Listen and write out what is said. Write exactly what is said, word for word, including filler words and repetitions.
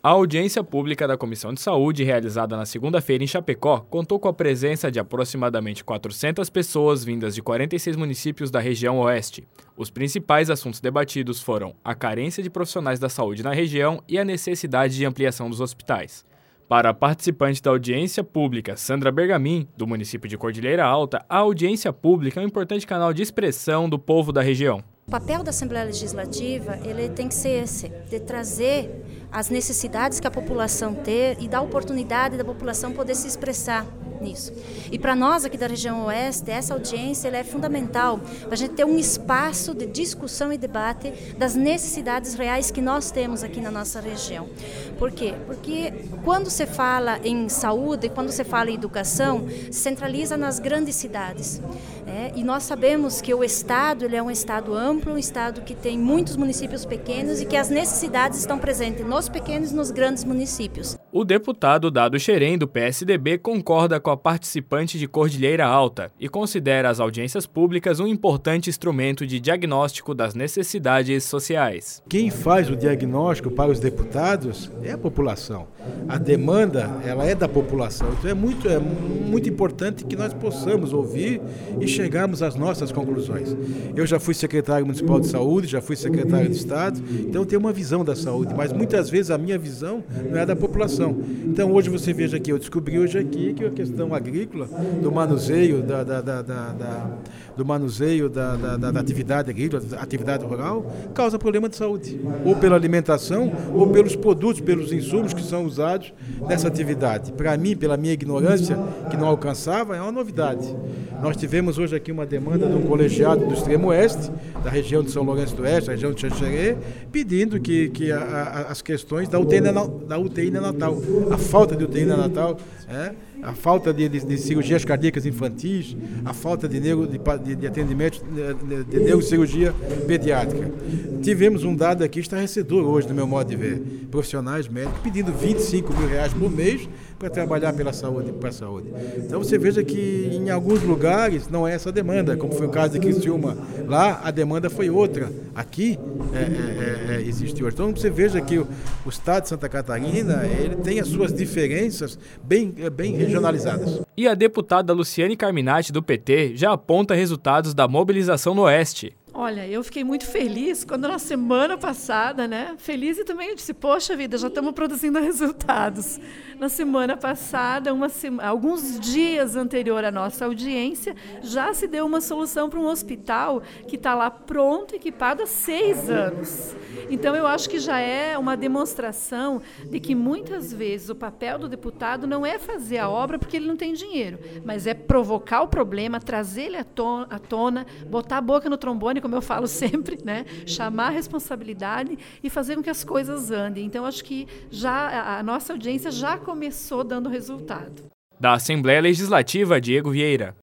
A audiência pública da Comissão de Saúde, realizada na segunda-feira em Chapecó, contou com a presença de aproximadamente quatrocentas pessoas vindas de quarenta e seis municípios da região oeste. Os principais assuntos debatidos foram a carência de profissionais da saúde na região e a necessidade de ampliação dos hospitais. Para a participante da audiência pública, Sandra Bergamin, do município de Cordilheira Alta, a audiência pública é um importante canal de expressão do povo da região. O papel da Assembleia Legislativa ele tem que ser esse, de trazer as necessidades que a população tem e dar oportunidade da população poder se expressar nisso. E para nós aqui da região oeste, essa audiência ela é fundamental para a gente ter um espaço de discussão e debate das necessidades reais que nós temos aqui na nossa região. Por quê? Porque quando se fala em saúde, quando se fala em educação, se centraliza nas grandes cidades. É, e nós sabemos que o Estado ele é um Estado amplo, um Estado que tem muitos municípios pequenos e que as necessidades estão presentes nos pequenos e nos grandes municípios. O deputado Dado Xerém, do P S D B, concorda com a participante de Cordilheira Alta e considera as audiências públicas um importante instrumento de diagnóstico das necessidades sociais. Quem faz o diagnóstico para os deputados é a população. A demanda ela é da população. Então é muito, é muito importante que nós possamos ouvir e chegarmos às nossas conclusões. Eu já fui secretário municipal de saúde, já fui secretário de Estado, então eu tenho uma visão da saúde, mas muitas vezes a minha visão não é da população. Então hoje você veja aqui, eu descobri hoje aqui que a questão agrícola, do manuseio da, da, da, da, da, do manuseio da, da, da, da atividade agrícola, da atividade rural, causa problema de saúde, ou pela alimentação, ou pelos produtos, pelos insumos que são usados nessa atividade. Para mim, pela minha ignorância, que não alcançava, é uma novidade. Nós tivemos hoje aqui uma demanda de um colegiado do extremo oeste, da região de São Lourenço do Oeste, da região de Xanxerê, pedindo que, que a, a, as questões da U T I, da U T I neonatal, a falta de U T I neonatal, é, a falta de, de, de cirurgias cardíacas infantis, a falta de, neuro, de, de, de atendimento de, de neurocirurgia pediátrica. Tivemos um dado aqui estarrecedor hoje, no meu modo de ver. Profissionais médicos pedindo vinte e cinco mil reais por mês para trabalhar pela saúde, para a saúde. Então você veja que em alguns lugares não é essa demanda, como foi o caso de Criciúma. Lá a demanda foi outra. Aqui é, é, é, existe outra. Então você veja que o, o estado de Santa Catarina ele tem as suas diferenças bem, bem regionalizadas. E a deputada Luciane Carminati, do P T, já aponta resultados da mobilização no Oeste. Olha, eu fiquei muito feliz quando na semana passada, né? Feliz e também eu disse, poxa vida, já estamos produzindo resultados. Na semana passada, uma sema, alguns dias anterior à nossa audiência, já se deu uma solução para um hospital que está lá pronto, equipado há seis anos. Então, eu acho que já é uma demonstração de que muitas vezes o papel do deputado não é fazer a obra porque ele não tem dinheiro, mas é provocar o problema, trazer ele à tona, à tona botar a boca no trombone, como eu falo sempre, né? Chamar a responsabilidade e fazer com que as coisas andem. Então, acho que já a nossa audiência já começou dando resultado. Da Assembleia Legislativa, Diego Vieira.